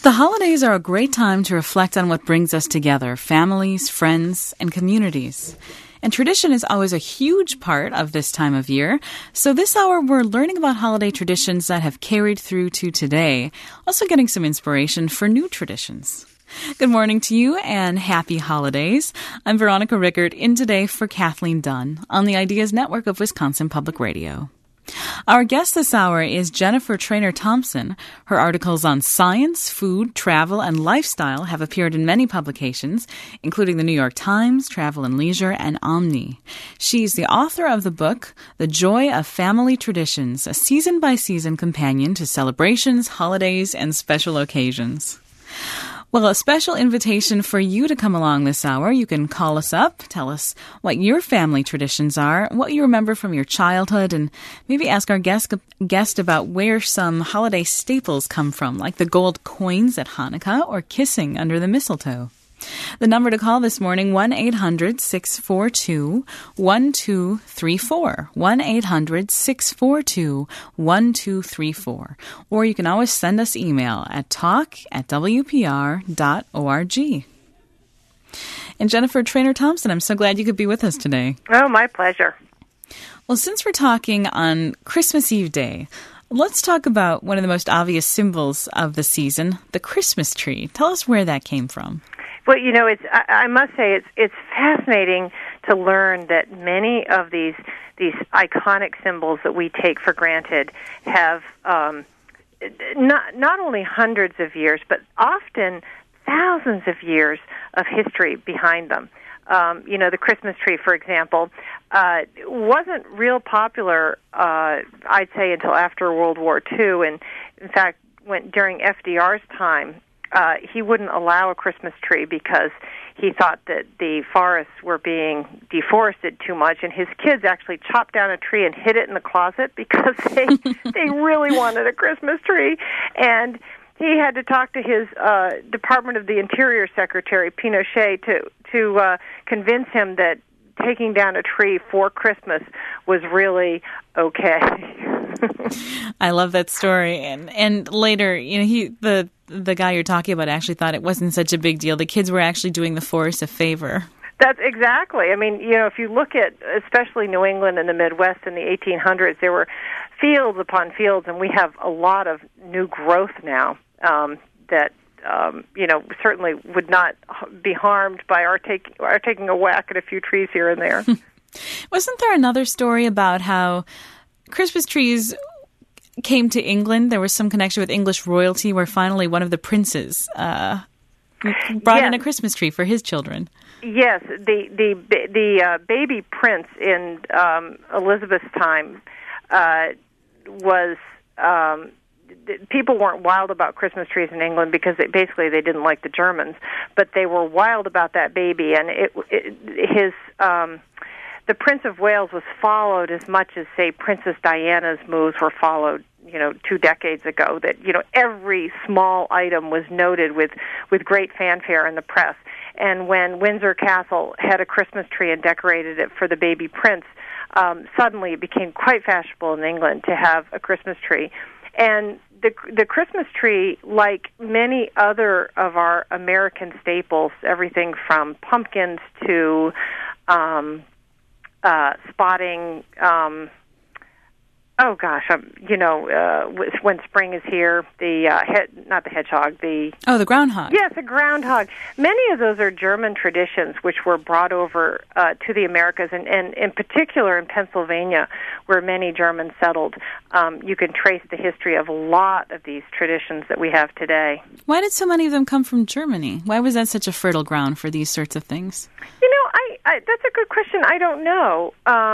The holidays are a great time to reflect on what brings us together, families, friends, and communities. And tradition is always a huge part of this time of year. So this hour, we're learning about holiday traditions that have carried through to today, also getting some inspiration for new traditions. Good morning to you and happy holidays. I'm Veronica Rickert, in today for Kathleen Dunn on the Ideas Network of Wisconsin Public Radio. Our guest this hour is Jennifer Trainer Thompson. Her articles on science, food, travel, and lifestyle have appeared in many publications, including the New York Times, Travel and Leisure, and Omni. She's the author of the book, The Joy of Family Traditions, a season-by-season companion to celebrations, holidays, and special occasions. Well, a special invitation for you to come along this hour. You can call us up, tell us what your family traditions are, what you remember from your childhood, and maybe ask our guest about where some holiday staples come from, like the gold coins at Hanukkah or kissing under the mistletoe. The number to call this morning, 1-800-642-1234, 1-800-642-1234. Or you can always send us email at talk@wpr.org. And Jennifer Trainer Thompson, I'm so glad you could be with us today. Oh, my pleasure. Well, since we're talking on Christmas Eve Day, let's talk about one of the most obvious symbols of the season, the Christmas tree. Tell us where that came from. Well, you know, I must say it's fascinating to learn that many of these iconic symbols that we take for granted have not only hundreds of years, but often thousands of years of history behind them. You know, the Christmas tree, for example, wasn't real popular, I'd say, until after World War II. And, in fact, during FDR's time, he wouldn't allow a Christmas tree because he thought that the forests were being deforested too much, and his kids actually chopped down a tree and hid it in the closet because they really wanted a Christmas tree. And he had to talk to his Department of the Interior Secretary, Pinochet, to convince him that taking down a tree for Christmas was really okay. I love that story. And later, you know, the guy you're talking about actually thought it wasn't such a big deal. The kids were actually doing the forest a favor. That's exactly. I mean, you know, if you look at especially New England and the Midwest in the 1800s, there were fields upon fields, and we have a lot of new growth now that you know, certainly would not be harmed by our taking a whack at a few trees here and there. Wasn't there another story about how Christmas trees came to England? There was some connection with English royalty where finally one of the princes brought in a Christmas tree for his children. Yes, the baby prince in Elizabeth's time was... people weren't wild about Christmas trees in England because they didn't like the Germans, but they were wild about that baby, and the Prince of Wales was followed as much as, say, Princess Diana's moves were followed, you know, 2 decades ago, that, you know, every small item was noted with great fanfare in the press. And when Windsor Castle had a Christmas tree and decorated it for the baby prince, suddenly it became quite fashionable in England to have a Christmas tree. And the Christmas tree, like many other of our American staples, everything from pumpkins to spotting, when spring is here, not the hedgehog, the groundhog. Yes, the groundhog. Many of those are German traditions which were brought over to the Americas, and in particular in Pennsylvania, where many Germans settled. You can trace the history of a lot of these traditions that we have today. Why did so many of them come from Germany? Why was that such a fertile ground for these sorts of things? You know, that's a good question. I don't know.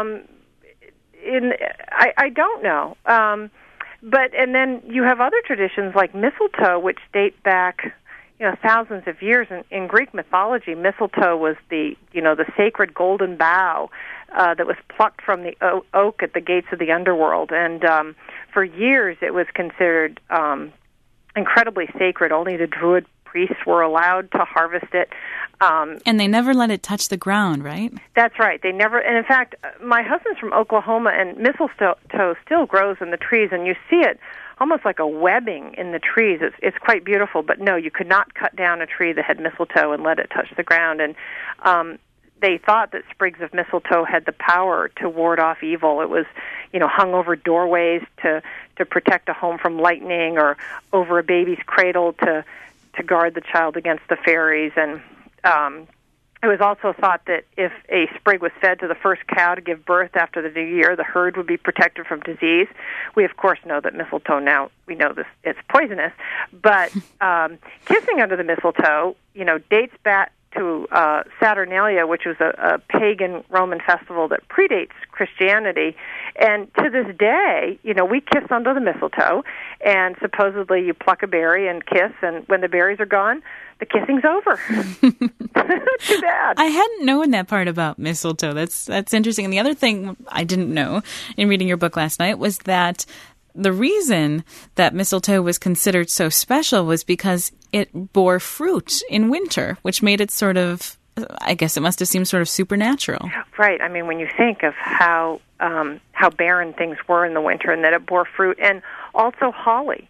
I don't know. And then you have other traditions like mistletoe, which date back, you know, thousands of years. In Greek mythology, mistletoe was the sacred golden bough that was plucked from the oak at the gates of the underworld. And for years it was considered incredibly sacred. Only the Druid priests were allowed to harvest it. And they never let it touch the ground, right? That's right. They never. And in fact, my husband's from Oklahoma, and mistletoe still grows in the trees, and you see it almost like a webbing in the trees. It's quite beautiful, but no, you could not cut down a tree that had mistletoe and let it touch the ground. And they thought that sprigs of mistletoe had the power to ward off evil. It was, hung over doorways to protect a home from lightning, or over a baby's cradle to guard the child against the fairies. And it was also thought that if a sprig was fed to the first cow to give birth after the new year, the herd would be protected from disease. We, of course, know that mistletoe now, we know this, it's poisonous. But kissing under the mistletoe, dates back to Saturnalia, which was a pagan Roman festival that predates Christianity. And to this day, we kiss under the mistletoe, and supposedly you pluck a berry and kiss, and when the berries are gone, the kissing's over. Too bad. I hadn't known that part about mistletoe. That's interesting. And the other thing I didn't know in reading your book last night was that the reason that mistletoe was considered so special was because it bore fruit in winter, which made it sort of, I guess it must have seemed sort of supernatural. Right. I mean, when you think of how barren things were in the winter, and that it bore fruit, and also holly.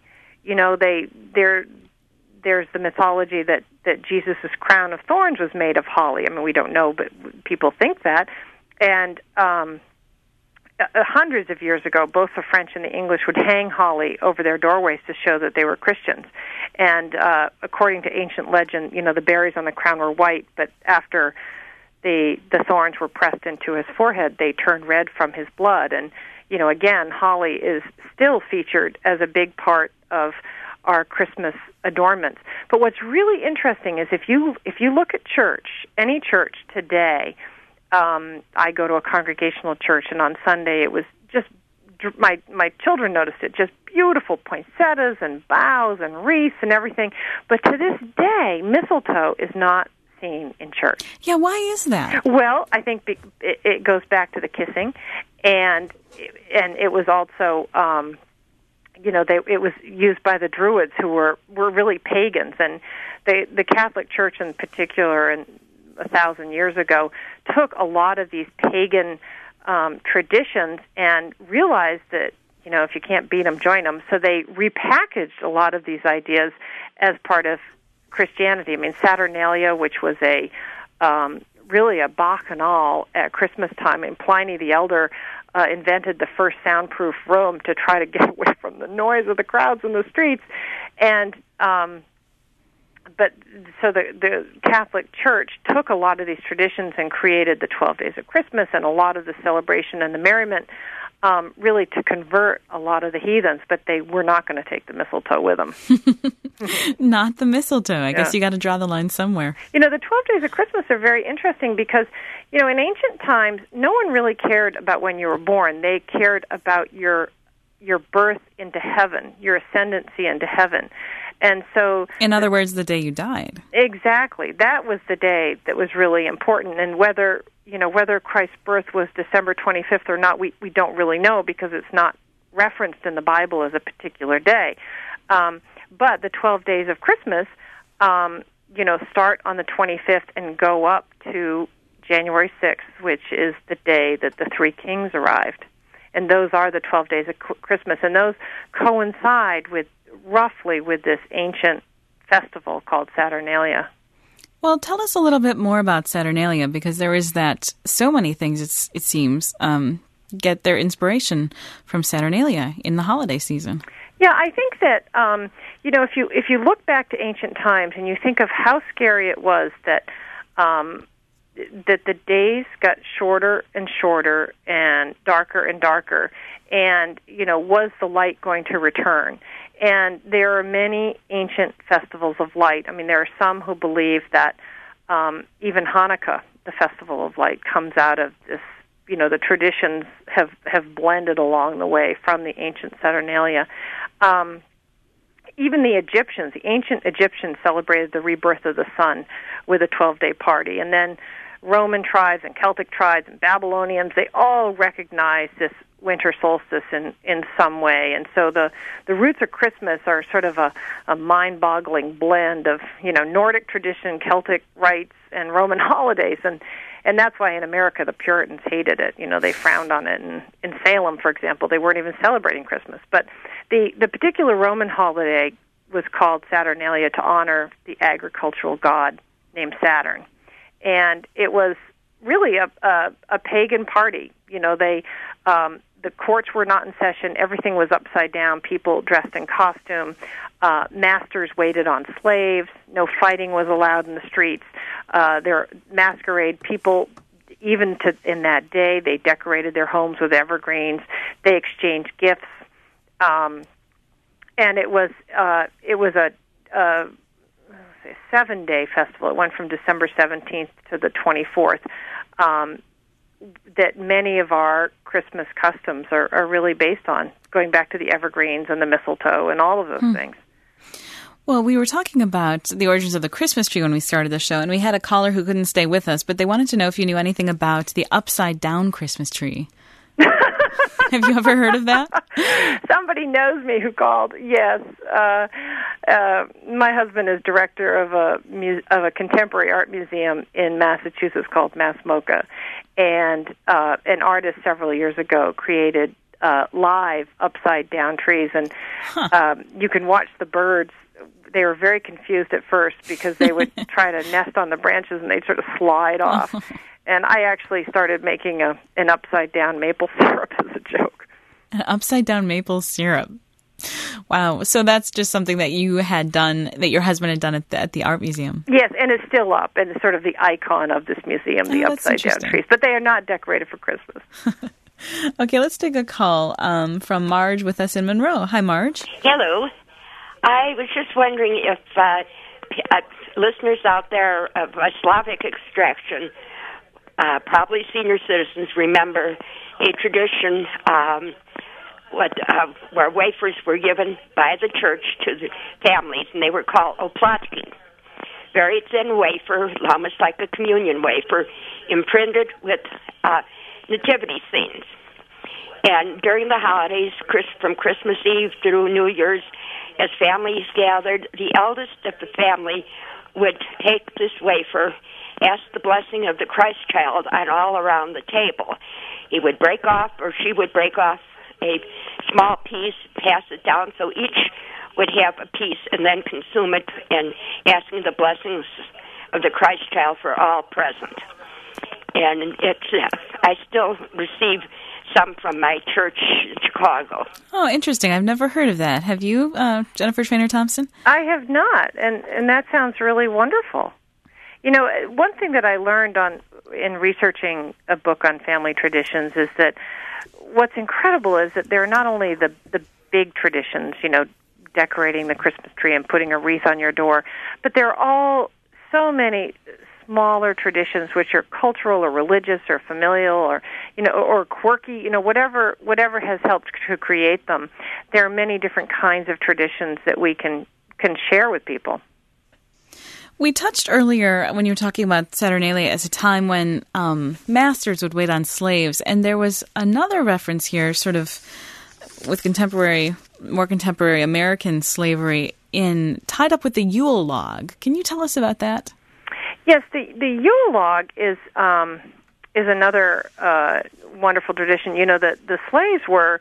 There's the mythology that Jesus' crown of thorns was made of holly. I mean, we don't know, but people think that. And hundreds of years ago, both the French and the English would hang holly over their doorways to show that they were Christians. And according to ancient legend, the berries on the crown were white, but after the thorns were pressed into his forehead, they turned red from his blood. And, again, holly is still featured as a big part of our Christmas adornments. But what's really interesting is if you look at church, any church today, I go to a congregational church, and on Sunday it was just, my children noticed it, just beautiful poinsettias and boughs and wreaths and everything. But to this day, mistletoe is not seen in church. Yeah, why is that? Well, I think it goes back to the kissing, and it was also, it was used by the Druids, who were really pagans, and the Catholic Church in particular, and 1,000 years ago, took a lot of these pagan traditions and realized that, if you can't beat them, join them. So they repackaged a lot of these ideas as part of Christianity. I mean, Saturnalia, which was really a bacchanal at Christmas time, and Pliny the Elder invented the first soundproof room to try to get away from the noise of the crowds in the streets. And but so the Catholic Church took a lot of these traditions and created the 12 Days of Christmas and a lot of the celebration and the merriment, really to convert a lot of the heathens, but they were not going to take the mistletoe with them. Not the mistletoe. I guess you got to draw the line somewhere. The 12 Days of Christmas are very interesting because, in ancient times, no one really cared about when you were born. They cared about your birth into heaven, your ascendancy into heaven. And so, in other words, the day you died. Exactly. That was the day that was really important. And whether Christ's birth was December 25th or not, we don't really know, because it's not referenced in the Bible as a particular day. But the 12 days of Christmas, start on the 25th and go up to January 6th, which is the day that the three kings arrived. And those are the 12 days of Christmas. And those coincide roughly with this ancient festival called Saturnalia. Well, tell us a little bit more about Saturnalia, because there is that so many things, it seems, get their inspiration from Saturnalia in the holiday season. Yeah, I think that if you look back to ancient times and you think of how scary it was that the days got shorter and shorter and darker, and was the light going to return? And there are many ancient festivals of light. I mean, there are some who believe that even Hanukkah, the festival of light, comes out of this. The traditions have blended along the way from the ancient Saturnalia. Even the ancient Egyptians celebrated the rebirth of the sun with a 12-day party. And then Roman tribes and Celtic tribes and Babylonians, they all recognized this winter solstice in some way. And so the roots of Christmas are sort of a mind-boggling blend of, Nordic tradition, Celtic rites, and Roman holidays. And that's why in America the Puritans hated it. They frowned on it. And in Salem, for example, they weren't even celebrating Christmas. But the particular Roman holiday was called Saturnalia to honor the agricultural god named Saturn. And it was really a pagan party. The courts were not in session. Everything was upside down. People dressed in costume. Masters waited on slaves. No fighting was allowed in the streets. There masquerade people. Even in that day, they decorated their homes with evergreens. They exchanged gifts, and it was a 7-day festival. It went from December 17th to the 24th. That many of our Christmas customs are really based on, going back to the evergreens and the mistletoe and all of those things. Well, we were talking about the origins of the Christmas tree when we started the show, and we had a caller who couldn't stay with us, but they wanted to know if you knew anything about the upside-down Christmas tree. Have you ever heard of that? Somebody knows me who called. Yes, my husband is director of a contemporary art museum in Massachusetts called MassMocha, and an artist several years ago created live upside down trees, and you can watch the birds. They were very confused at first because they would try to nest on the branches and they'd sort of slide off. And I actually started making an upside-down maple syrup as a joke. An upside-down maple syrup. Wow. So that's just something that you had done, that your husband had done at the art museum. Yes, and it's still up, and it's sort of the icon of this museum, the upside-down trees. But they are not decorated for Christmas. Okay, let's take a call from Marge with us in Monroe. Hi, Marge. Hello. I was just wondering if listeners out there of Slavic extraction, probably senior citizens, remember a tradition where wafers were given by the church to the families, and they were called oplatki. Very thin wafer, almost like a communion wafer, imprinted with nativity scenes. And during the holidays, from Christmas Eve through New Year's, as families gathered, the eldest of the family would take this wafer, ask the blessing of the Christ child on all around the table. He would break off, or she would break off a small piece, pass it down, so each would have a piece, and then consume it, and asking the blessings of the Christ child for all present. And I still receive some from my church in Chicago. Oh, interesting. I've never heard of that. Have you, Jennifer Trainer Thompson? I have not, and that sounds really wonderful. One thing that I learned in researching a book on family traditions is that what's incredible is that there are not only the big traditions, decorating the Christmas tree and putting a wreath on your door, but there are all so many smaller traditions which are cultural or religious or familial or or quirky, whatever has helped to create them. There are many different kinds of traditions that we can share with people. We touched earlier when you were talking about Saturnalia as a time when masters would wait on slaves, and there was another reference here sort of with more contemporary American slavery tied up with the Yule log. Can you tell us about that? Yes, the Yule log is another wonderful tradition. The slaves were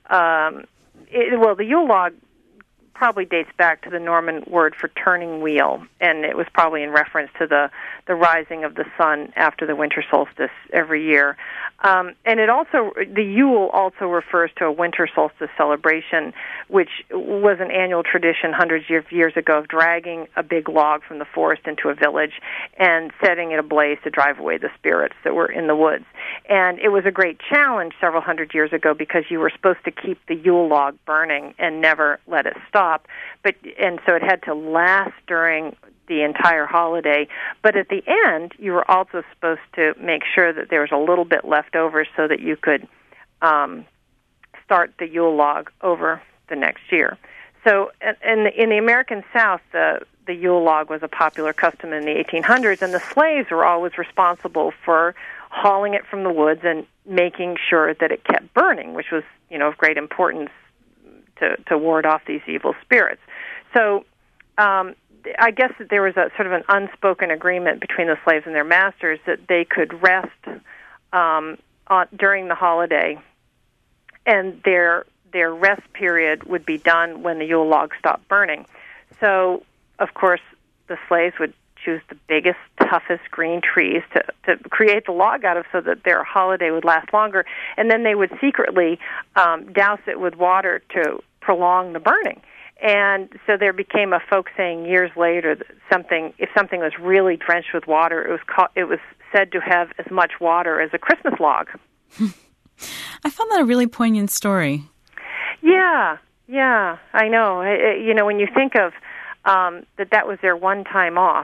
the Yule log probably dates back to the Norman word for turning wheel, and it was probably in reference to the rising of the sun after the winter solstice every year. And the Yule also refers to a winter solstice celebration, which was an annual tradition hundreds of years ago of dragging a big log from the forest into a village and setting it ablaze to drive away the spirits that were in the woods. And it was a great challenge several hundred years ago because you were supposed to keep the Yule log burning and never let it stop. And so it had to last during the entire holiday. But at the end, you were also supposed to make sure that there was a little bit left over so that you could start the Yule log over the next year. So in the American South, the Yule log was a popular custom in the 1800s, and the slaves were always responsible for hauling it from the woods and making sure that it kept burning, which was, of great importance to ward off these evil spirits. So I guess that there was a sort of an unspoken agreement between the slaves and their masters that they could rest during the holiday, and their rest period would be done when the Yule log stopped burning. So, of course, the slaves would choose the biggest, toughest green trees to create the log out of so that their holiday would last longer, and then they would secretly douse it with water to prolong the burning. And so there became a folk saying years later that if something was really drenched with water, it was said to have as much water as a Christmas log. I found that a really poignant story. Yeah, I know. When you think of that was their one time off.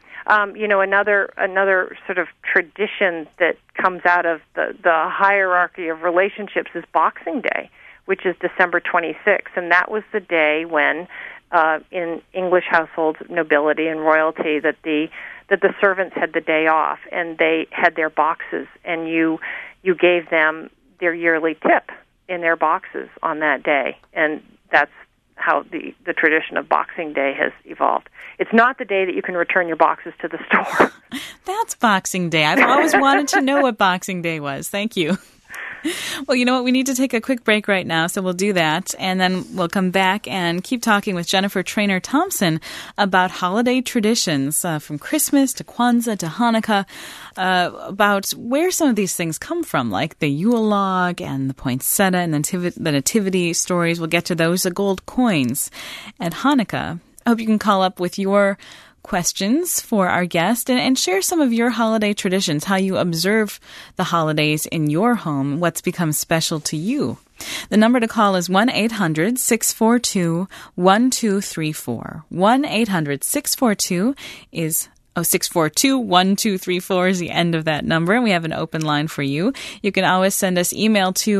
Another sort of tradition that comes out of the hierarchy of relationships is Boxing Day, which is December 26th, and that was the day when, in English households, nobility and royalty, that the servants had the day off, and they had their boxes, and you gave them their yearly tip in their boxes on that day, and that's how the tradition of Boxing Day has evolved. It's not the day that you can return your boxes to the store. That's Boxing Day. I've always wanted to know what Boxing Day was. Thank you. Well, you know what? We need to take a quick break right now, so we'll do that. And then we'll come back and keep talking with Jennifer Trainer Thompson about holiday traditions from Christmas to Kwanzaa to Hanukkah, about where some of these things come from, like the Yule log and the poinsettia and the nativity stories. We'll get to those, the gold coins at Hanukkah. I hope you can call up with your questions for our guest and share some of your holiday traditions, how you observe the holidays in your home, what's become special to you. The number to call is 1-800-642-1234. 1-800-642 is 642-1234 is the end of that number, and we have an open line for you. You can always send us email to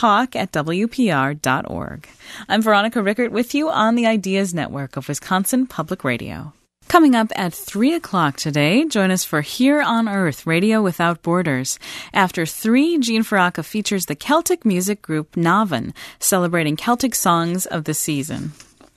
talk@wpr.org. I'm Veronica Rickert with you on the Ideas Network of Wisconsin Public Radio. Coming up at 3 o'clock today, join us for Here on Earth, Radio Without Borders. After 3, Gene Faraca features the Celtic music group Navan, celebrating Celtic songs of the season.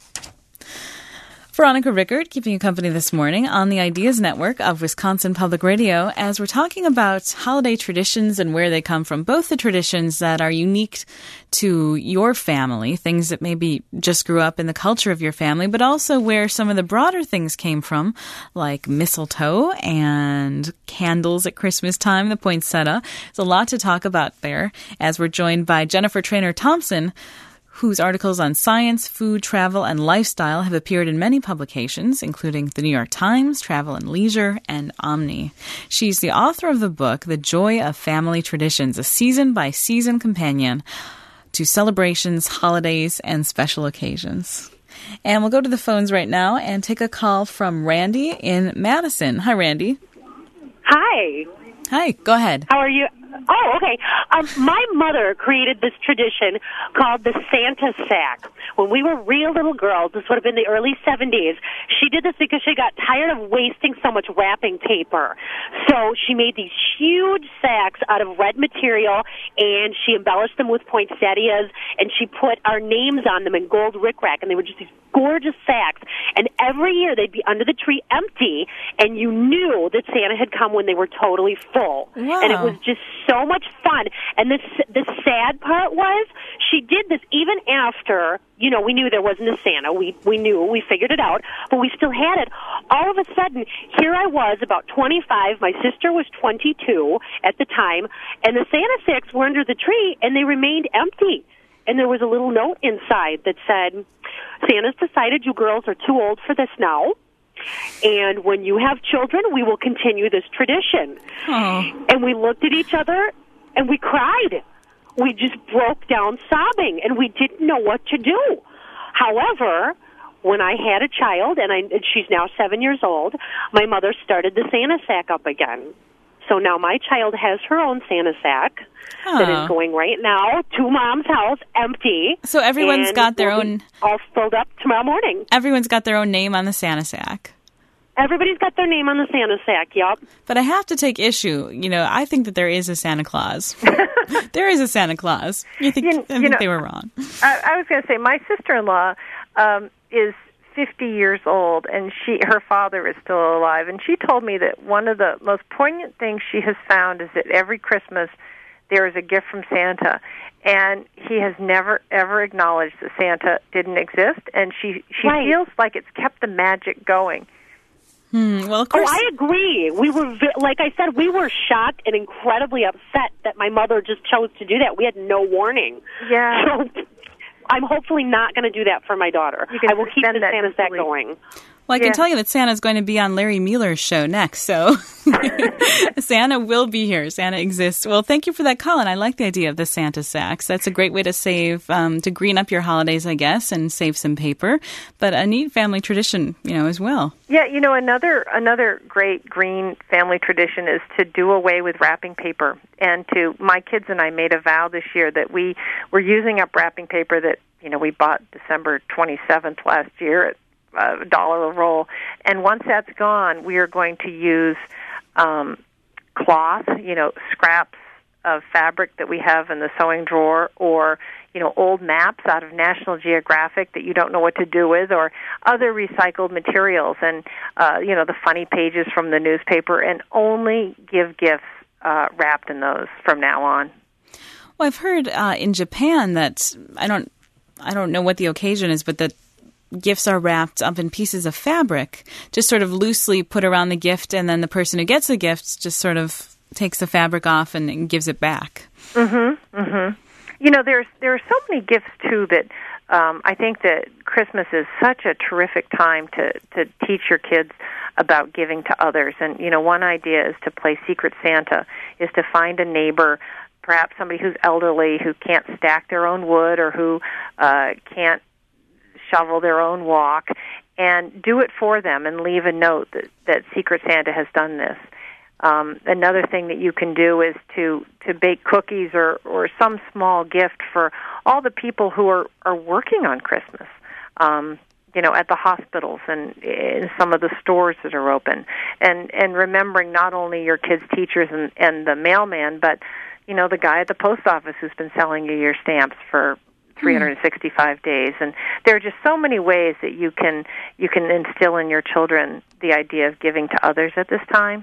Veronica Rickert keeping you company this morning on the Ideas Network of Wisconsin Public Radio as we're talking about holiday traditions and where they come from, both the traditions that are unique to your family, things that maybe just grew up in the culture of your family, but also where some of the broader things came from, like mistletoe and candles at Christmas time, the poinsettia. There's a lot to talk about there as we're joined by Jennifer Trainer Thompson, whose articles on science, food, travel, and lifestyle have appeared in many publications, including the New York Times, Travel and Leisure, and Omni. She's the author of the book, The Joy of Family Traditions, a season-by-season companion to celebrations, holidays, and special occasions. And we'll go to the phones right now and take a call from Randy in Madison. Hi, Randy. Hi. Hi, go ahead. How are you? Oh, okay. My mother created this tradition called the Santa sack. When we were real little girls, this would have been the early 70s, she did this because she got tired of wasting so much wrapping paper. So she made these huge sacks out of red material, and she embellished them with poinsettias, and she put our names on them in gold rickrack, and they were just these gorgeous sacks. And every year they'd be under the tree empty, and you knew that Santa had come when they were totally full. Wow. And it was just so much fun. And the sad part was she did this even after, we knew there wasn't a Santa. We knew, we figured it out, but we still had it. All of a sudden, here I was, about 25. My sister was 22 at the time, and the Santa sacks were under the tree, and they remained empty. And there was a little note inside that said, Santa's decided you girls are too old for this now. And when you have children, we will continue this tradition. Oh. And we looked at each other, and we cried. We just broke down sobbing, and we didn't know what to do. However, when I had a child, and she's now 7 years old, my mother started the Santa sack up again. So now my child has her own Santa sack that is going right now to Mom's house, empty. So everyone's got their own... all filled up tomorrow morning. Everyone's got their own name on the Santa sack. Everybody's got their name on the Santa sack, yep. But I have to take issue. I think that there is a Santa Claus. There is a Santa Claus. I think they were wrong. I was going to say, my sister-in-law is 50 years old, and her father is still alive. And she told me that one of the most poignant things she has found is that every Christmas there is a gift from Santa. And he has never, ever acknowledged that Santa didn't exist. And she feels like it's kept the magic going. Well, of course. Oh, I agree. We were, like I said, we were shocked and incredibly upset that my mother just chose to do that. We had no warning. Yeah. So I'm hopefully not going to do that for my daughter. I will keep the Santa sack going. Well, I can tell you that Santa's going to be on Larry Mueller's show next, so Santa will be here. Santa exists. Well, thank you for that call, and I like the idea of the Santa sacks. That's a great way to save, to green up your holidays, I guess, and save some paper, but a neat family tradition, as well. Yeah, another great green family tradition is to do away with wrapping paper. And my kids and I made a vow this year that we were using up wrapping paper that, we bought December 27th last year at $1 a roll. And once that's gone, we are going to use cloth, scraps of fabric that we have in the sewing drawer, or old maps out of National Geographic that you don't know what to do with, or other recycled materials, and the funny pages from the newspaper, and only give gifts wrapped in those from now on. Well, I've heard in Japan that I don't know what the occasion is, but that gifts are wrapped up in pieces of fabric, just sort of loosely put around the gift, and then the person who gets the gift just sort of takes the fabric off and gives it back. Mm-hmm. Mm-hmm. There are so many gifts too that I think that Christmas is such a terrific time to teach your kids about giving to others. And one idea is to play Secret Santa, is to find a neighbor, perhaps somebody who's elderly, who can't stack their own wood, or who can't shovel their own walk, and do it for them and leave a note that Secret Santa has done this. Another thing that you can do is to bake cookies or some small gift for all the people who are working on Christmas, at the hospitals and in some of the stores that are open. And remembering not only your kids' teachers and the mailman, but, the guy at the post office who's been selling you your stamps for 365 days. And there are just so many ways that you can instill in your children the idea of giving to others at this time.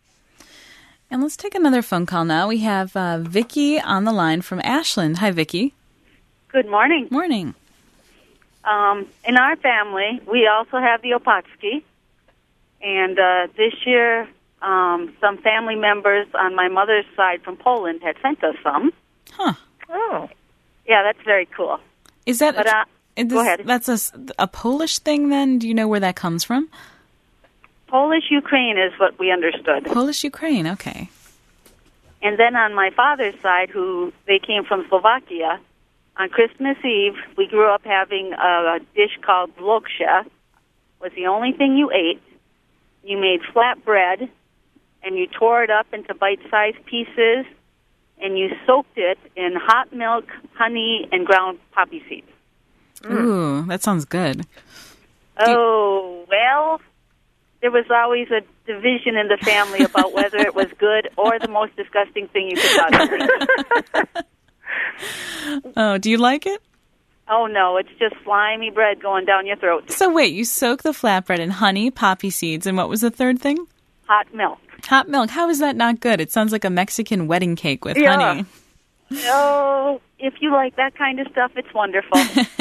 And let's take another phone call now. We have Vicki on the line from Ashland. Hi, Vicki. Good morning. Morning. In our family, we also have the Opatsky. And this year, some family members on my mother's side from Poland had sent us some. Huh. Oh. Yeah, that's very cool. Is that go ahead. That's a Polish thing then? Do you know where that comes from? Polish-Ukraine is what we understood. Polish-Ukraine, okay. And then on my father's side, they came from Slovakia, on Christmas Eve, we grew up having a dish called bloksha. Was the only thing you ate. You made flat bread, and you tore it up into bite-sized pieces, and you soaked it in hot milk, honey, and ground poppy seeds. Ooh, that sounds good. Oh, well, there was always a division in the family about whether it was good or the most disgusting thing you could possibly eat. Oh, do you like it? Oh, no, it's just slimy bread going down your throat. So wait, you soak the flatbread in honey, poppy seeds, and what was the third thing? Hot milk. Hot milk. How is that not good? It sounds like a Mexican wedding cake with honey. Oh, if you like that kind of stuff, it's wonderful.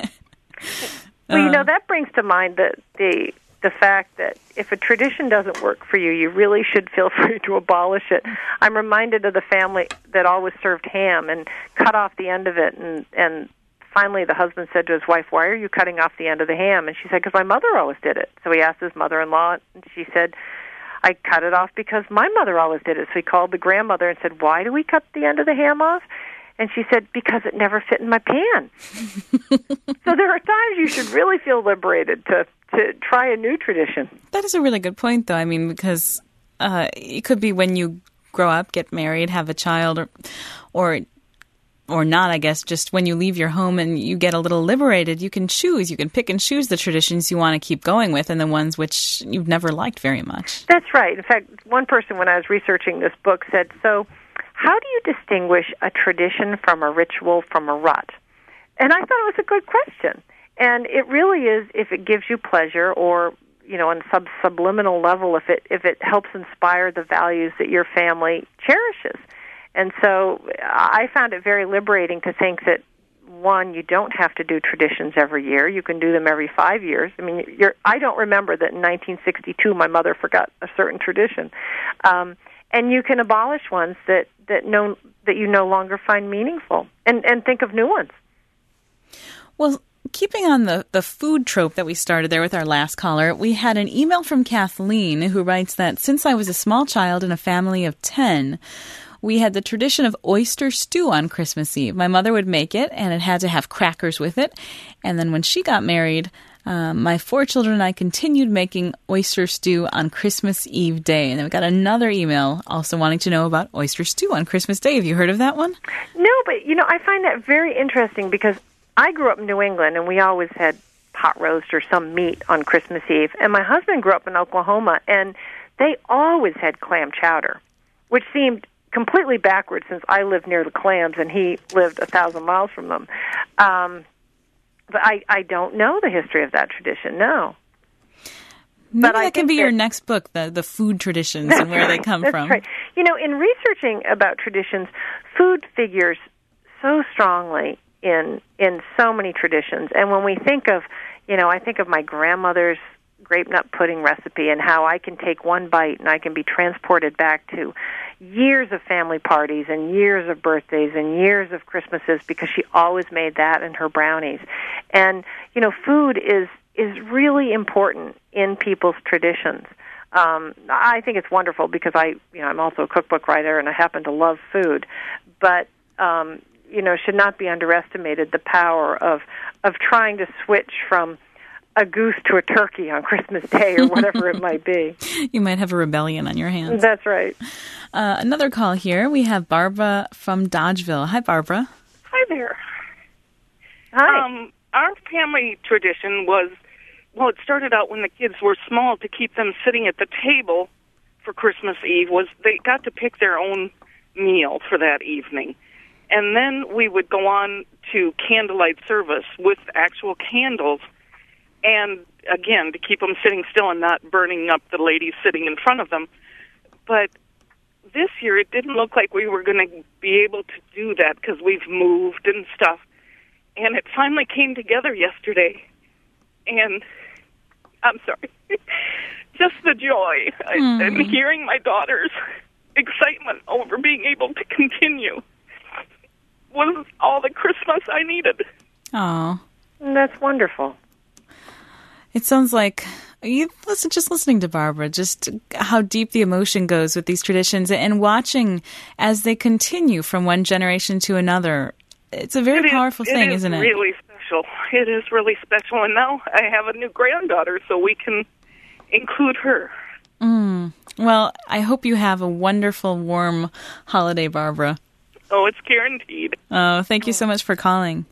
Well, that brings to mind the fact that if a tradition doesn't work for you, you really should feel free to abolish it. I'm reminded of the family that always served ham and cut off the end of it, and finally the husband said to his wife, "Why are you cutting off the end of the ham?" And she said, "Because my mother always did it." So he asked his mother-in-law, and she said, "I cut it off because my mother always did it." So he called the grandmother and said, "Why do we cut the end of the ham off?" And she said, "Because it never fit in my pan." So there are times you should really feel liberated to try a new tradition. That is a really good point, though. I mean, because it could be when you grow up, get married, have a child, or or not, I guess, just when you leave your home and you get a little liberated, you can choose. You can pick and choose the traditions you want to keep going with and the ones which you've never liked very much. That's right. In fact, one person when I was researching this book said, so how do you distinguish a tradition from a ritual from a rut? And I thought it was a good question. And it really is if it gives you pleasure or, on some subliminal level, if it helps inspire the values that your family cherishes. And so I found it very liberating to think that, one, you don't have to do traditions every year. You can do them every 5 years. I mean, I don't remember that in 1962 my mother forgot a certain tradition. And you can abolish ones that you no longer find meaningful and think of new ones. Well, keeping on the food trope that we started there with our last caller, we had an email from Kathleen who writes that since I was a small child in a family of 10, we had the tradition of oyster stew on Christmas Eve. My mother would make it, and it had to have crackers with it. And then when she got married, my 4 children and I continued making oyster stew on Christmas Eve day. And then we got another email also wanting to know about oyster stew on Christmas Day. Have you heard of that one? No, but, I find that very interesting because I grew up in New England, and we always had pot roast or some meat on Christmas Eve. And my husband grew up in Oklahoma, and they always had clam chowder, which seemed completely backwards since I lived near the clams and he lived 1,000 miles from them. But I don't know the history of that tradition, no. Maybe that can be your next book, the food traditions and where they come from. Right. In researching about traditions, food figures so strongly in so many traditions. And when we think of, I think of my grandmother's grape nut pudding recipe and how I can take one bite and I can be transported back to years of family parties and years of birthdays and years of Christmases because she always made that and her brownies. And, food is really important in people's traditions. I think it's wonderful because I'm also a cookbook writer and I happen to love food. But, should not be underestimated the power of trying to switch from a goose to a turkey on Christmas Day or whatever it might be. You might have a rebellion on your hands. That's right. Another call here. We have Barbara from Dodgeville. Hi, Barbara. Hi there. Hi. Our family tradition was, it started out when the kids were small to keep them sitting at the table for Christmas Eve, was they got to pick their own meal for that evening. And then we would go on to candlelight service with actual candles. And, again, to keep them sitting still and not burning up the ladies sitting in front of them. But this year it didn't look like we were going to be able to do that because we've moved and stuff. And it finally came together yesterday. And I'm sorry. Just the joy and hearing my daughter's excitement over being able to continue was all the Christmas I needed. Oh, that's wonderful. It sounds like just listening to Barbara, just how deep the emotion goes with these traditions and watching as they continue from one generation to another. It's a very powerful thing, isn't it? It is really special. It is really special. And now I have a new granddaughter, so we can include her. Well, I hope you have a wonderful, warm holiday, Barbara. Oh, it's guaranteed. Oh, thank you so much for calling.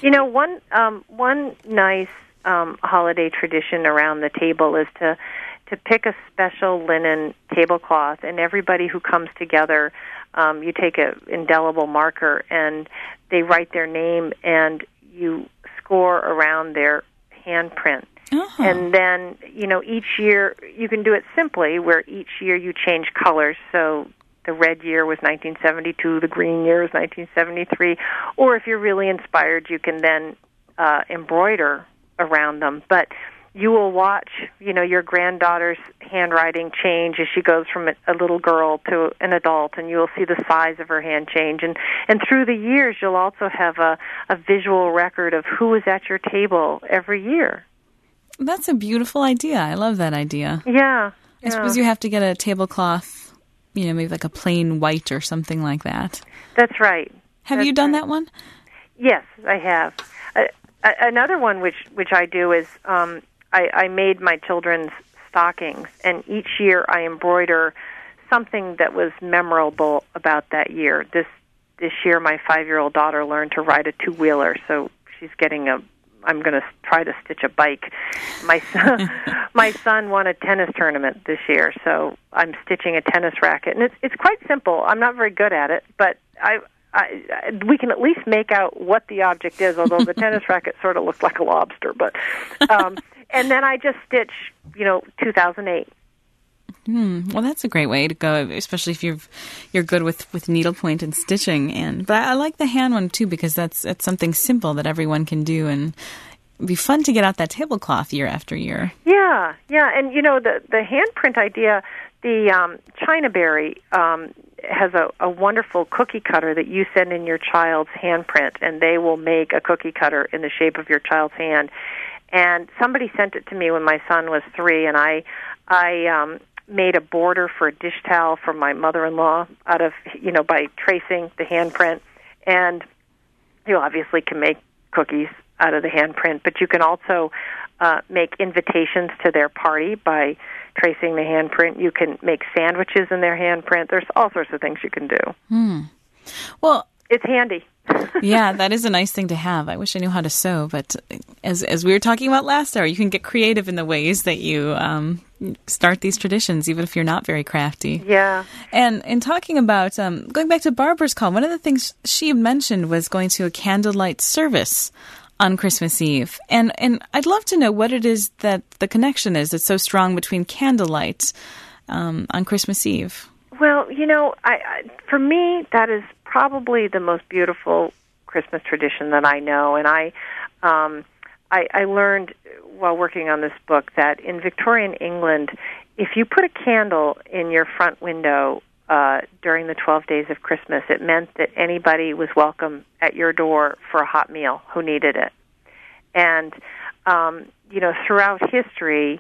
One nice holiday tradition around the table is to pick a special linen tablecloth, and everybody who comes together, you take an indelible marker and they write their name and you score around their handprint. Uh-huh. And then, each year you can do it simply where each year you change colors. So the red year was 1972, the green year was 1973. Or if you're really inspired, you can then embroider around them. But you will watch, your granddaughter's handwriting change as she goes from a little girl to an adult, and you will see the size of her hand change. And through the years, you'll also have a visual record of who was at your table every year. That's a beautiful idea. I love that idea. Yeah. I suppose you have to get a tablecloth, maybe like a plain white or something like that. That's right. Have you done that one? Yes, I have. Another one which I do is I made my children's stockings, and each year I embroider something that was memorable about that year. this year my 5-year-old daughter learned to ride a two-wheeler, so she's getting I'm going to try to stitch a bike. My son won a tennis tournament this year, so I'm stitching a tennis racket, and it's quite simple. I'm not very good at it, but we can at least make out what the object is, although the tennis racket sort of looked like a lobster. But and then I just stitch, 2008. Well, that's a great way to go, especially if you're good with needlepoint and stitching. But I like the hand one too, because that's something simple that everyone can do, and it'd be fun to get out that tablecloth year after year. Yeah, and the handprint idea, the Chinaberry has a wonderful cookie cutter that you send in your child's handprint, and they will make a cookie cutter in the shape of your child's hand. And somebody sent it to me when my son was 3, and I made a border for a dish towel for my mother-in-law out of, by tracing the handprint. And you obviously can make cookies out of the handprint, but you can also make invitations to their party by tracing the handprint. You can make sandwiches in their handprint. There's all sorts of things you can do. Well, it's handy. Yeah, that is a nice thing to have. I wish I knew how to sew, but as we were talking about last hour, you can get creative in the ways that you start these traditions, even if you're not very crafty. Yeah. And in talking about, going back to Barbara's call, one of the things she mentioned was going to a candlelight service on Christmas Eve. And I'd love to know what it is that the connection is that's so strong between candlelight on Christmas Eve. Well, for me, that is probably the most beautiful Christmas tradition that I know. And I learned while working on this book that in Victorian England, if you put a candle in your front window during the 12 days of Christmas, it meant that anybody was welcome at your door for a hot meal who needed it. And, throughout history,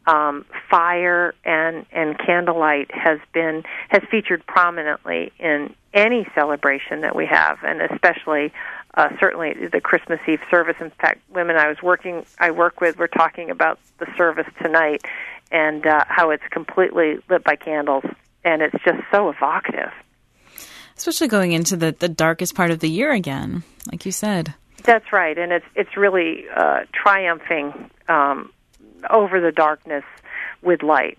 fire and candlelight has featured prominently in any celebration that we have, and especially certainly the Christmas Eve service. In fact, women I work with were talking about the service tonight and how it's completely lit by candles, and it's just so evocative. Especially going into the darkest part of the year again, like you said. That's right, and it's really triumphing over the darkness with light.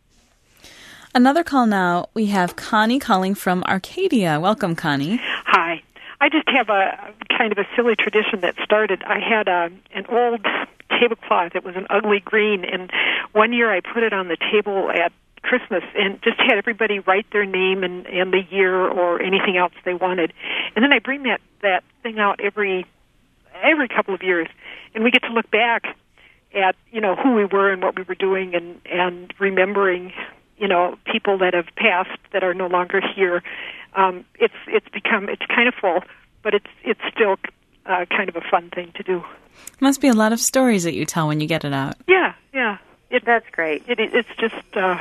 Another call now. We have Connie calling from Arcadia. Welcome, Connie. Hi. I just have a kind of a silly tradition that started. I had an old tablecloth. It was an ugly green, and one year I put it on the table at Christmas and just had everybody write their name and the year or anything else they wanted. And then I bring that thing out every couple of years, and we get to look back at, who we were and what we were doing and remembering, people that have passed that are no longer here. It's kind of full, but it's still kind of a fun thing to do. Must be a lot of stories that you tell when you get it out. Yeah. That's great. It's just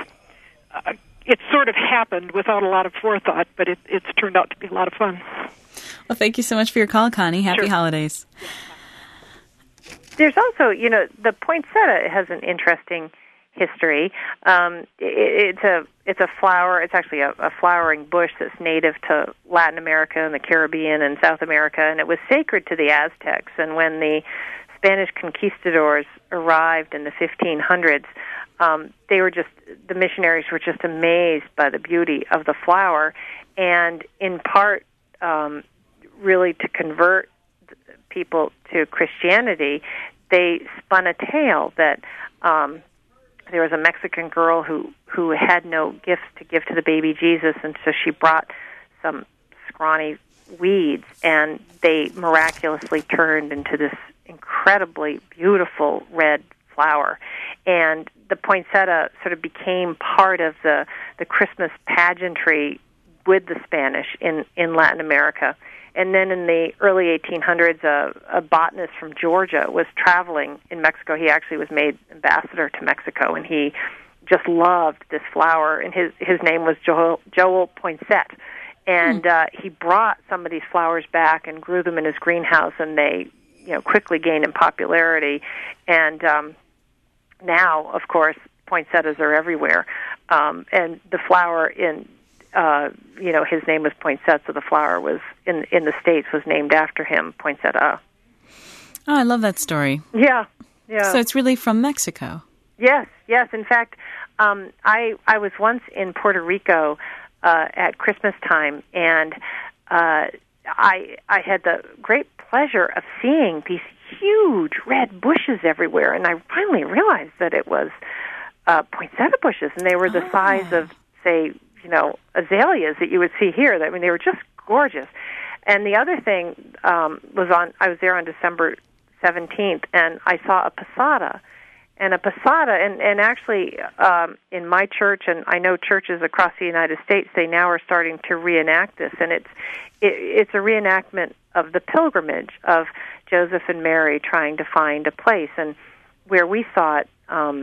it sort of happened without a lot of forethought, but it's turned out to be a lot of fun. Well, thank you so much for your call, Connie. Happy holidays. There's also, the poinsettia has an interesting history. It's a flower. It's actually a flowering bush that's native to Latin America and the Caribbean and South America, and it was sacred to the Aztecs. And when the Spanish conquistadors arrived in the 1500s, the missionaries were just amazed by the beauty of the flower, and in part, really to convert people to Christianity, they spun a tale that there was a Mexican girl who had no gifts to give to the baby Jesus, and so she brought some scrawny weeds, and they miraculously turned into this incredibly beautiful red flower. And the poinsettia sort of became part of the Christmas pageantry with the Spanish in Latin America. And then in the early 1800s, a botanist from Georgia was traveling in Mexico. He actually was made ambassador to Mexico, and he just loved this flower. And his name was Joel Poinsett. And he brought some of these flowers back and grew them in his greenhouse, and they quickly gained in popularity. And now, of course, poinsettias are everywhere. And the flower in his name was Poinsett, so the flower was in the States was named after him, poinsettia. Oh, I love that story. Yeah. So it's really from Mexico. Yes. In fact, I was once in Puerto Rico at Christmas time, and I had the great pleasure of seeing these huge red bushes everywhere, and I finally realized that it was poinsettia bushes, and they were the size of, say, azaleas that you would see here. I mean, they were just gorgeous. And the other thing I was there on December 17th, and I saw a posada. And a posada, and actually in my church, and I know churches across the United States, they now are starting to reenact this, and it's a reenactment of the pilgrimage of Joseph and Mary trying to find a place. And where we saw it,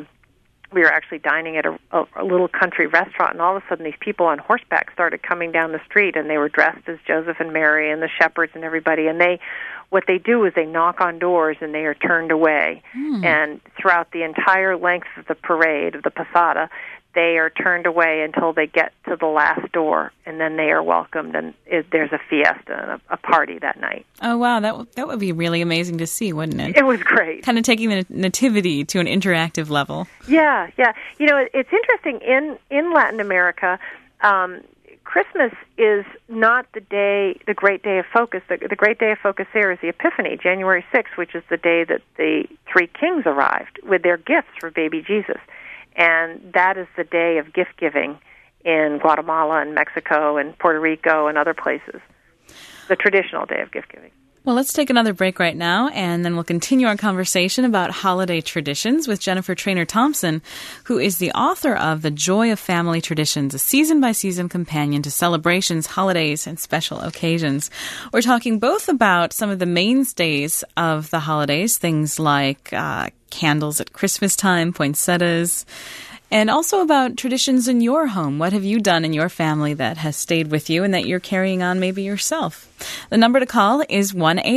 we were actually dining at a little country restaurant, and all of a sudden these people on horseback started coming down the street, and they were dressed as Joseph and Mary and the shepherds and everybody, and what they do is they knock on doors and they are turned away. And throughout the entire length of the parade, of the posada, they are turned away until they get to the last door, and then they are welcomed, and there's a fiesta and a party that night. Oh, wow. That would be really amazing to see, wouldn't it? It was great. Kind of taking the nativity to an interactive level. Yeah. It's interesting. In Latin America, Christmas is not the great day of focus. The great day of focus there is the Epiphany, January 6th, which is the day that the three kings arrived with their gifts for baby Jesus. And that is the day of gift-giving in Guatemala and Mexico and Puerto Rico and other places, the traditional day of gift-giving. Well, let's take another break right now, and then we'll continue our conversation about holiday traditions with Jennifer Trainer Thompson, who is the author of The Joy of Family Traditions, a season-by-season companion to celebrations, holidays, and special occasions. We're talking both about some of the mainstays of the holidays, things like candles at Christmas time, poinsettias, and also about traditions in your home. What have you done in your family that has stayed with you and that you're carrying on maybe yourself? The number to call is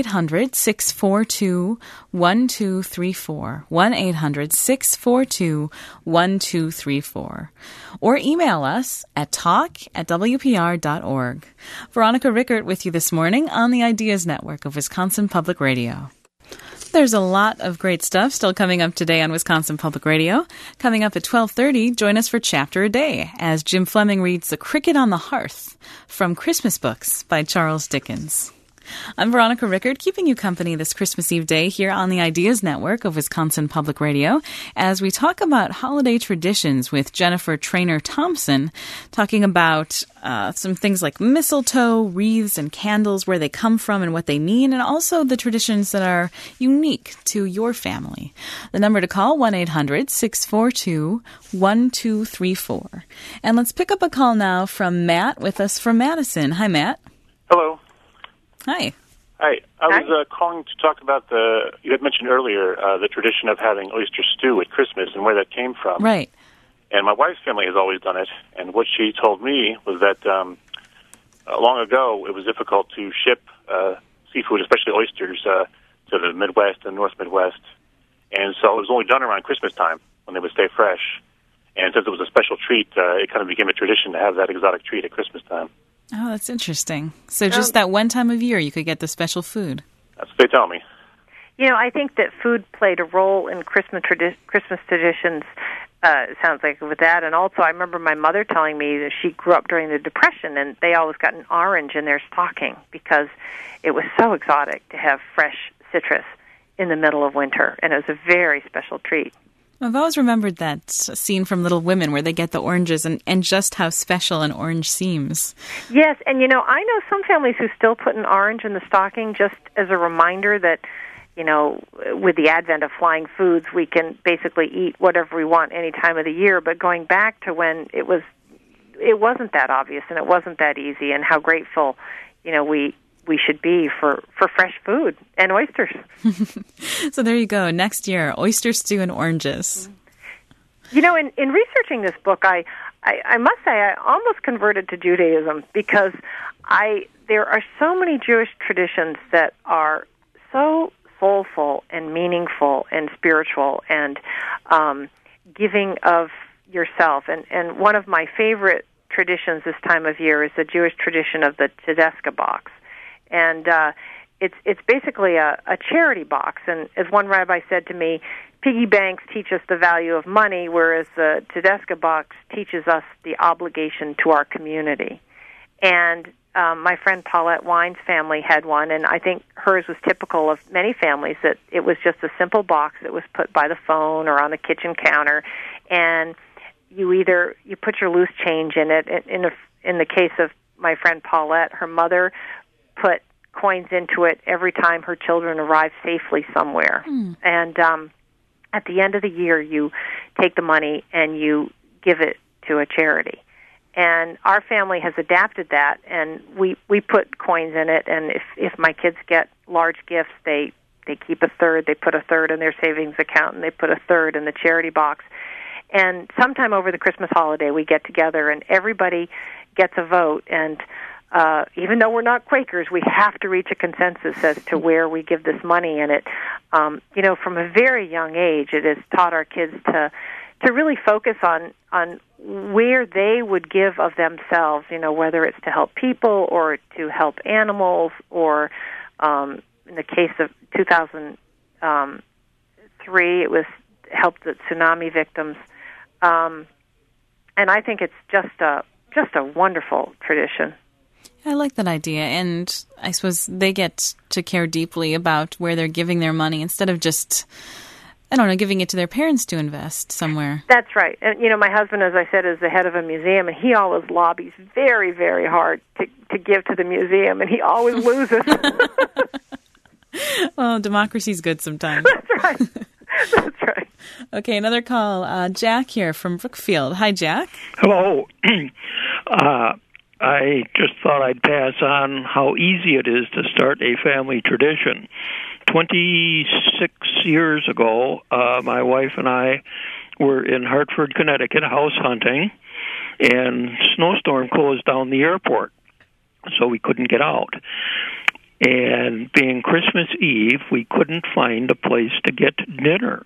1-800-642-1234, 1-800-642-1234. Or email us at talk@wpr.org. Veronica Rickert with you this morning on the Ideas Network of Wisconsin Public Radio. There's a lot of great stuff still coming up today on Wisconsin Public Radio. Coming up at 12:30, join us for Chapter a Day as Jim Fleming reads The Cricket on the Hearth from Christmas Books by Charles Dickens. I'm Veronica Rickert, keeping you company this Christmas Eve day here on the Ideas Network of Wisconsin Public Radio as we talk about holiday traditions with Jennifer Trainer Thompson, talking about some things like mistletoe, wreaths, and candles, where they come from and what they mean, and also the traditions that are unique to your family. The number to call, 1-800-642-1234. And let's pick up a call now from Matt with us from Madison. Hi, Matt. Hello. Hi. Hi. I was calling to talk about you had mentioned earlier, the tradition of having oyster stew at Christmas and where that came from. Right. And my wife's family has always done it. And what she told me was that long ago it was difficult to ship seafood, especially oysters, to the Midwest and North Midwest. And so it was only done around Christmas time when they would stay fresh. And since it was a special treat, it kind of became a tradition to have that exotic treat at Christmas time. Oh, that's interesting. So just that one time of year you could get the special food. That's what they tell me. I think that food played a role in Christmas traditions, it sounds like, with that. And also I remember my mother telling me that she grew up during the Depression, and they always got an orange in their stocking because it was so exotic to have fresh citrus in the middle of winter, and it was a very special treat. I've always remembered that scene from Little Women where they get the oranges and just how special an orange seems. Yes, and I know some families who still put an orange in the stocking just as a reminder that, with the advent of flying foods, we can basically eat whatever we want any time of the year. But going back to when it wasn't that obvious and it wasn't that easy, and how grateful, we should be for fresh food and oysters. So there you go. Next year, oyster stew and oranges. In researching this book, I must say I almost converted to Judaism because there are so many Jewish traditions that are so soulful and meaningful and spiritual and giving of yourself. And one of my favorite traditions this time of year is the Jewish tradition of the Tedesca box. And it's basically a charity box. And as one rabbi said to me, piggy banks teach us the value of money, whereas the Tedesca box teaches us the obligation to our community. And my friend Paulette Wine's family had one, and I think hers was typical of many families, that it was just a simple box that was put by the phone or on the kitchen counter, and you put your loose change in it. In the case of my friend Paulette, her mother put coins into it every time her children arrived safely somewhere. And at the end of the year, you take the money and you give it to a charity. And our family has adapted that, and we put coins in it, and if my kids get large gifts, they keep a third, they put a third in their savings account, and they put a third in the charity box. And sometime over the Christmas holiday, we get together, and everybody gets a vote, and even though we're not Quakers, we have to reach a consensus as to where we give this money. And it, from a very young age, it has taught our kids to really focus on where they would give of themselves, whether it's to help people or to help animals, or in the case of 2003, it was helped the tsunami victims. And I think it's just a wonderful tradition. I like that idea, and I suppose they get to care deeply about where they're giving their money instead of just, giving it to their parents to invest somewhere. That's right. And, my husband, as I said, is the head of a museum, and he always lobbies very, very hard to give to the museum, and he always loses. Well, democracy's good sometimes. That's right. That's right. Okay, another call. Jack here from Brookfield. Hi, Jack. Hello. I just thought I'd pass on how easy it is to start a family tradition. 26 years ago, my wife and I were in Hartford, Connecticut, house hunting, and snowstorm closed down the airport, so we couldn't get out. And being Christmas Eve, we couldn't find a place to get dinner.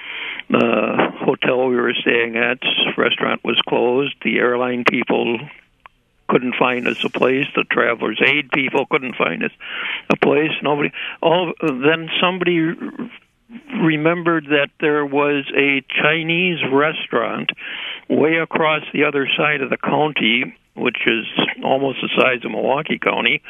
The hotel we were staying at, restaurant was closed. The airline people couldn't find us a place. The Travelers Aid people couldn't find us a place. Then somebody remembered that there was a Chinese restaurant way across the other side of the county, which is almost the size of Milwaukee County,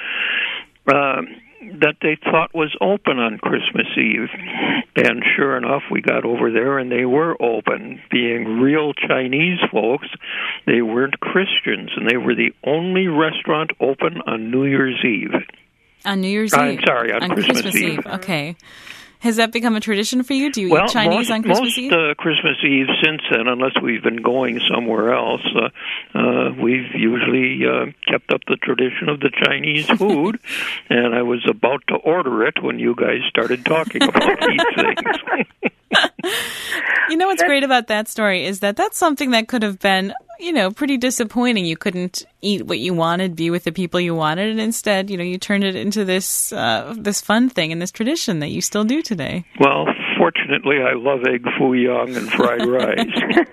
that they thought was open on Christmas Eve. And sure enough, we got over there and they were open. Being real Chinese folks, they weren't Christians, and they were the only restaurant open on New Year's Eve. On New Year's Eve? I'm sorry, on Christmas Eve. Okay. Has that become a tradition for you? Do you eat Chinese on Christmas Eve? Most Christmas Eve since then, unless we've been going somewhere else, we've usually kept up the tradition of the Chinese food, and I was about to order it when you guys started talking about these things. You know what's great about that story is that that's something that could have been, pretty disappointing. You couldn't eat what you wanted, be with the people you wanted, and instead, you turned it into this fun thing and this tradition that you still do today. Well, fortunately, I love egg foo young and fried rice.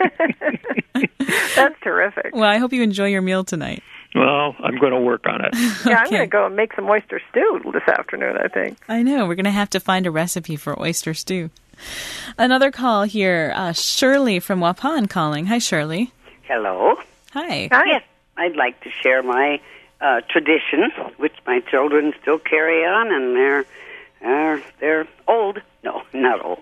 That's terrific. Well, I hope you enjoy your meal tonight. Well, I'm going to work on it. Okay. Yeah, I'm going to go and make some oyster stew this afternoon, I think. I know. We're going to have to find a recipe for oyster stew. Another call here. Shirley from Waupun calling. Hi, Shirley. Hello. Hi. Hi. Yes, I'd like to share my tradition, which my children still carry on, and they're old. No, not old.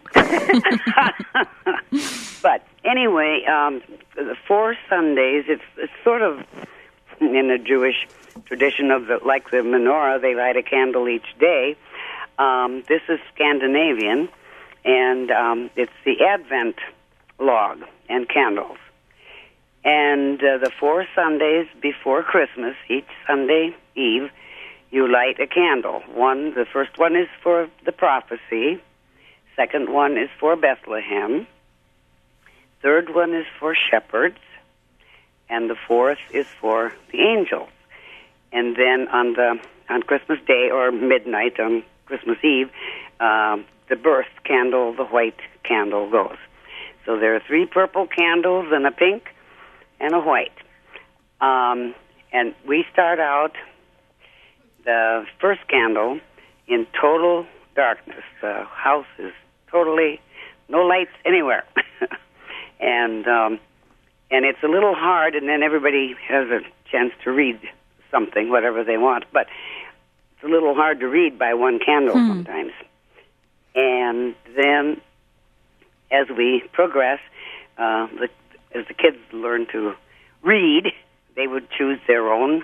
But anyway, the 4 Sundays, it's sort of in a Jewish tradition of like the menorah, they light a candle each day. This is Scandinavian, and it's the Advent log and candles. And the 4 Sundays before Christmas, each Sunday Eve, you light a candle. The first one is for the prophecy. Second one is for Bethlehem. Third one is for shepherds. And the fourth is for the angels. And then on Christmas Day or midnight on Christmas Eve, the birth candle, the white candle goes. So there are 3 purple candles and a pink and a white. And we start out the first candle in total darkness. The house is totally no lights anywhere, and it's a little hard. And then everybody has a chance to read something, whatever they want, but it's a little hard to read by one candle sometimes. And then, as we progress, as the kids learn to read, they would choose their own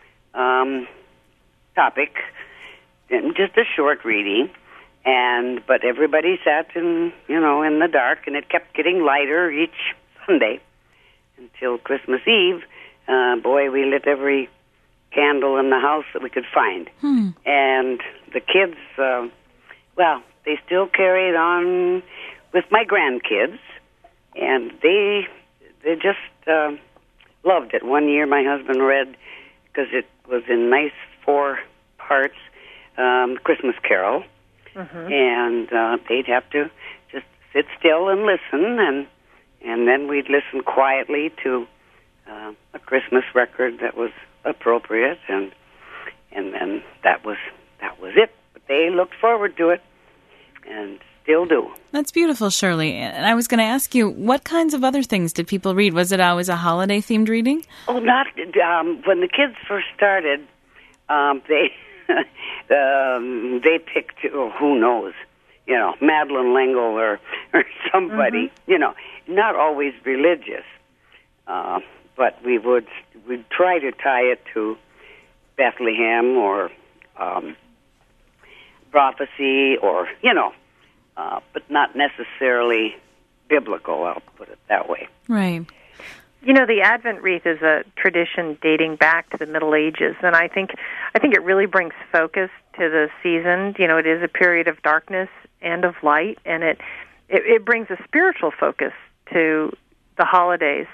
topic, and just a short reading. But everybody sat in the dark, and it kept getting lighter each Sunday until Christmas Eve. We lit every candle in the house that we could find. And the kids, they still carried on with my grandkids, and they just loved it. One year my husband read, because it was in nice 4 parts, Christmas Carol, and they'd have to just sit still and listen, and then we'd listen quietly to a Christmas record that was appropriate, and then that was it. But they looked forward to it, and still do. That's beautiful, Shirley. And I was going to ask you, what kinds of other things did people read? Was it always a holiday-themed reading? Oh, not when the kids first started. They they picked, who knows, Madeleine L'Engle or somebody, not always religious, but we'd try to tie it to Bethlehem or prophecy or, but not necessarily biblical, I'll put it that way. Right. The Advent wreath is a tradition dating back to the Middle Ages, and I think it really brings focus to the season. It is a period of darkness and of light, and it brings a spiritual focus to the holidays.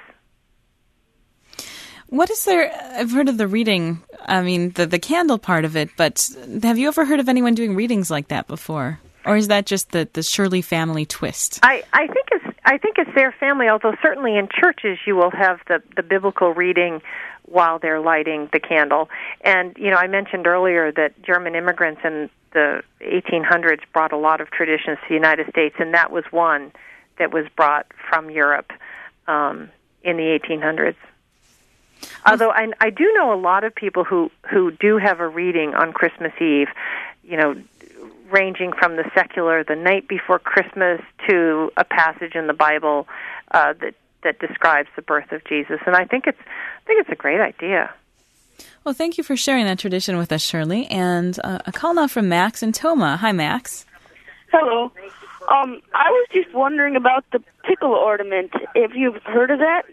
What is there? I've heard of the reading, the candle part of it, but have you ever heard of anyone doing readings like that before? Or is that just the Shirley family twist? I think it's their family, although certainly in churches you will have the biblical reading while they're lighting the candle. And, I mentioned earlier that German immigrants in the 1800s brought a lot of traditions to the United States, and that was one that was brought from Europe in the 1800s. Although I do know a lot of people who do have a reading on Christmas Eve, ranging from the secular, the night before Christmas, to a passage in the Bible that describes the birth of Jesus. And I think it's a great idea. Well, thank you for sharing that tradition with us, Shirley. And a call now from Max in Toma. Hi, Max. Hello. I was just wondering about the pickle ornament. Have you heard of that?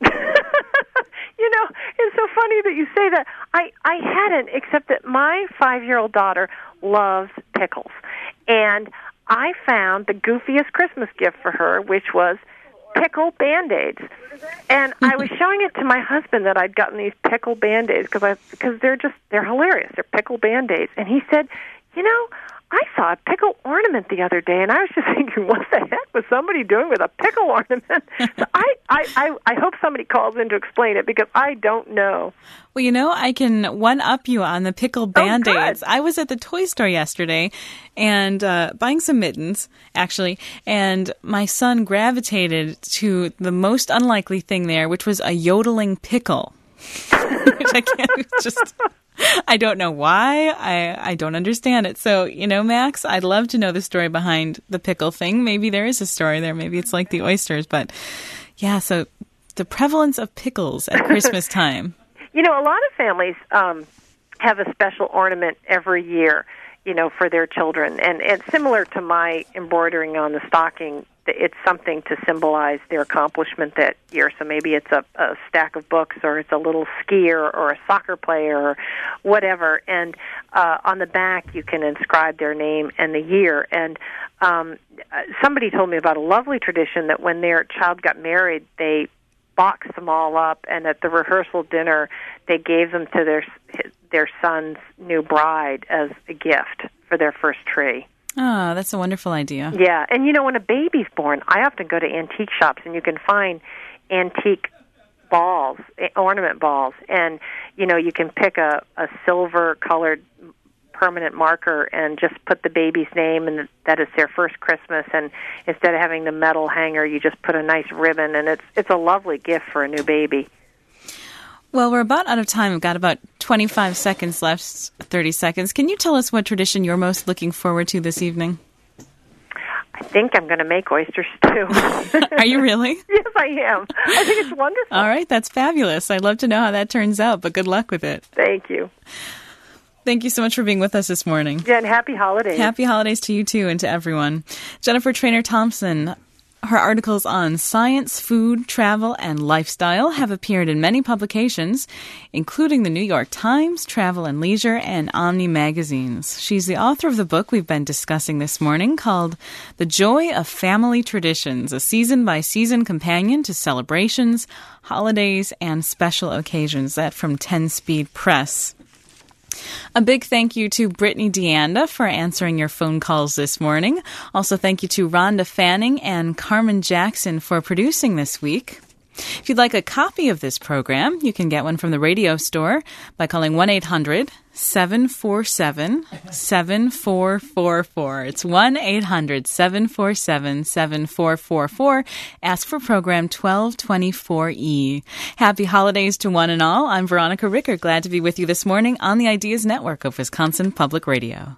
It's so funny that you say that. I hadn't, except that my 5-year-old daughter loves pickles. And I found the goofiest Christmas gift for her, which was pickle Band-Aids. And I was showing it to my husband that I'd gotten these pickle Band-Aids because they're hilarious. They're pickle Band-Aids. And he said, I saw a pickle ornament the other day, and I was just thinking, what the heck was somebody doing with a pickle ornament? So I hope somebody calls in to explain it, because I don't know. Well, I can one-up you on the pickle Band-Aids. I was at the toy store yesterday and buying some mittens, actually, and my son gravitated to the most unlikely thing there, which was a yodeling pickle, which I can't just... I don't know why. I don't understand it. So, Max, I'd love to know the story behind the pickle thing. Maybe there is a story there. Maybe it's like the oysters. But, yeah, so the prevalence of pickles at Christmas time. A lot of families have a special ornament every year, for their children. And it's similar to my embroidering on the stocking. It's something to symbolize their accomplishment that year. So maybe it's a stack of books, or it's a little skier, or a soccer player, or whatever. And on the back, you can inscribe their name and the year. And somebody told me about a lovely tradition that when their child got married, they boxed them all up, and at the rehearsal dinner, they gave them to their son's new bride as a gift for their first tree. Oh, that's a wonderful idea. Yeah, and when a baby's born, I often go to antique shops, and you can find antique balls, ornament balls, and you can pick a silver-colored permanent marker and just put the baby's name, and that is their first Christmas. And instead of having the metal hanger, you just put a nice ribbon, and it's a lovely gift for a new baby. Well, we're about out of time. We've got about 25 seconds left, 30 seconds. Can you tell us what tradition you're most looking forward to this evening? I think I'm going to make oyster stew. Are you really? Yes, I am. I think it's wonderful. All right, that's fabulous. I'd love to know how that turns out, but good luck with it. Thank you. Thank you so much for being with us this morning. Yeah, and happy holidays. Happy holidays to you, too, and to everyone. Jennifer Trainer Thompson, her articles on science, food, travel, and lifestyle have appeared in many publications, including the New York Times, Travel and Leisure, and Omni magazines. She's the author of the book we've been discussing this morning called The Joy of Family Traditions, a season-by-season companion to celebrations, holidays, and special occasions. That from 10 Speed Press. A big thank you to Brittany DeAnda for answering your phone calls this morning. Also, thank you to Rhonda Fanning and Carmen Jackson for producing this week. If you'd like a copy of this program, you can get one from the radio store by calling 1-800-747-7444. It's 1-800-747-7444. Ask for program 1224E. Happy holidays to one and all. I'm Veronica Ricker, glad to be with you this morning on the Ideas Network of Wisconsin Public Radio.